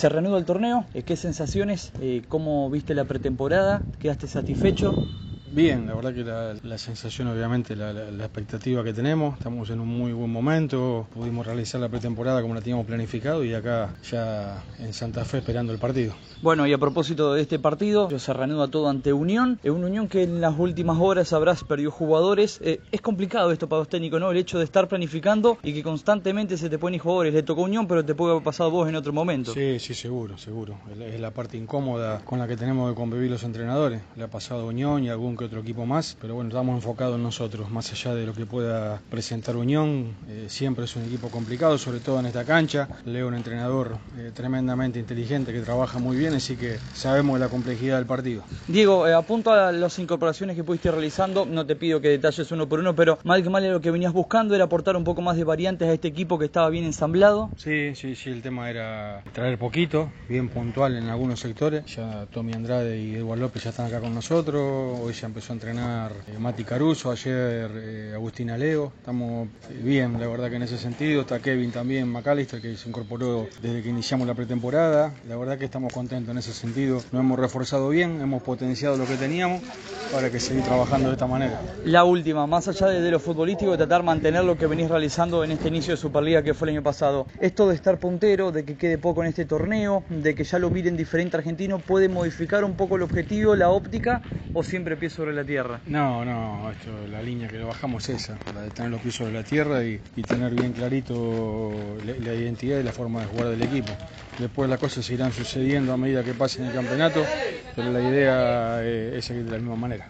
Se reanuda el torneo, ¿qué sensaciones? ¿Cómo viste la pretemporada? ¿Quedaste satisfecho? Bien, la verdad que la sensación, obviamente, la expectativa que tenemos, estamos en un muy buen momento, pudimos realizar la pretemporada como la teníamos planificado y acá ya en Santa Fe esperando el partido. Bueno, y a propósito de este partido, se reanuda todo ante Unión, una Unión que en las últimas horas habrás perdido jugadores. Es complicado esto para los técnicos, ¿no? El hecho de estar planificando y que constantemente se te ponen jugadores. Le tocó Unión, pero te puede haber pasado vos en otro momento. Sí, seguro. Es la parte incómoda con la que tenemos que convivir los entrenadores. Le ha pasado a Unión y a algún que otro equipo más, pero bueno, estamos enfocados en nosotros, más allá de lo que pueda presentar Unión. Siempre es un equipo complicado, sobre todo en esta cancha. Leo, un entrenador tremendamente inteligente que trabaja muy bien, así que sabemos la complejidad del partido. Diego, apunto a las incorporaciones que pudiste realizando, no te pido que detalles uno por uno, pero mal que mal lo que venías buscando era aportar un poco más de variantes a este equipo que estaba bien ensamblado. Sí, el tema era traer poquito, bien puntual en algunos sectores. Ya Tommy Andrade y Eduardo López ya están acá con nosotros, hoy ya empezó a entrenar Mati Caruso, ayer Agustín Aleo. Estamos bien, la verdad que en ese sentido. Está Kevin también, McAllister, que se incorporó desde que iniciamos la pretemporada. La verdad que estamos contentos en ese sentido. Nos hemos reforzado bien, hemos potenciado lo que teníamos, ahora hay que seguir trabajando de esta manera. La última, más allá de lo futbolístico, tratar de mantener lo que venís realizando en este inicio de Superliga que fue el año pasado. Esto de estar puntero, de que quede poco en este torneo, de que ya lo miren diferente argentino, ¿puede modificar un poco el objetivo, la óptica, o siempre pie sobre la tierra? No, la línea que bajamos es esa, la de tener los pies sobre la tierra y tener bien clarito la identidad y la forma de jugar del equipo. Después las cosas seguirán sucediendo a medida que pasen el campeonato, pero la idea es seguir de la misma manera.